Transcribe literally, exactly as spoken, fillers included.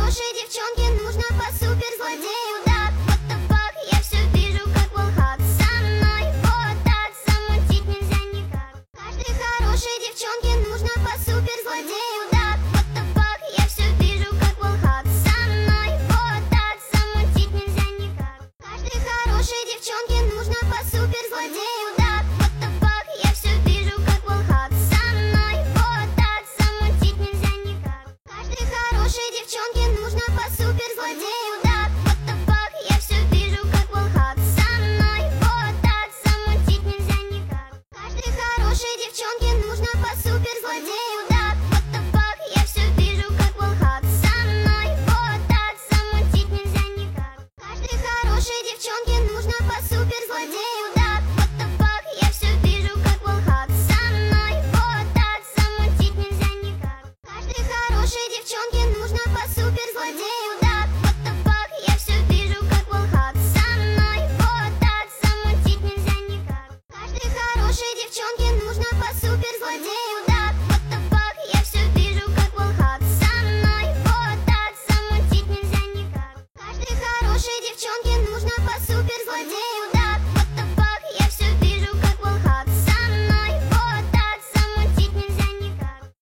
хорошей девчонке нужно по суперзлодею. Да, what the fuck, я все вижу, как волхат. Со мной вот так замутить нельзя никак. Каждой хорошей девчонке нужно по суперзлодею. Да, what the fuck, я все вижу, как волхат. Со мной вот так замутить нельзя никак. Каждой хорошей девчонке нужно по суперзлодею. Да, what the fuck, я все вижу, как волхат. Со мной вот так замутить нельзя никак. Каждой хорошей девчонке нужно по суперзлодею. Да, what the fuck, я все вижу, как волхат. Со мной вот так замутить нельзя никак. Каждой хорошей девчонке нужно по суперзлодею. Да, what the fuck, я все вижу, как волхат. Со мной вот так замутить нельзя никак. Каждой хорошей девчонке нужно по суперзлодею. Да, what the fuck, я все вижу, как волхат. Со мной вот так замутить нельзя никак. Каждой хорошей девчонке нужно по суперзлодею. Да, what the fuck, я все вижу, как волхат. Со мной вот так замутить нельзя никак. Каждой хорошей девчонке нужно по суперзлодею. Да, what the fuck, я все вижу, как волхат. Со мной вот так замутить нельзя никак. Каждой хорошей девчонке нужно по суперзлодею.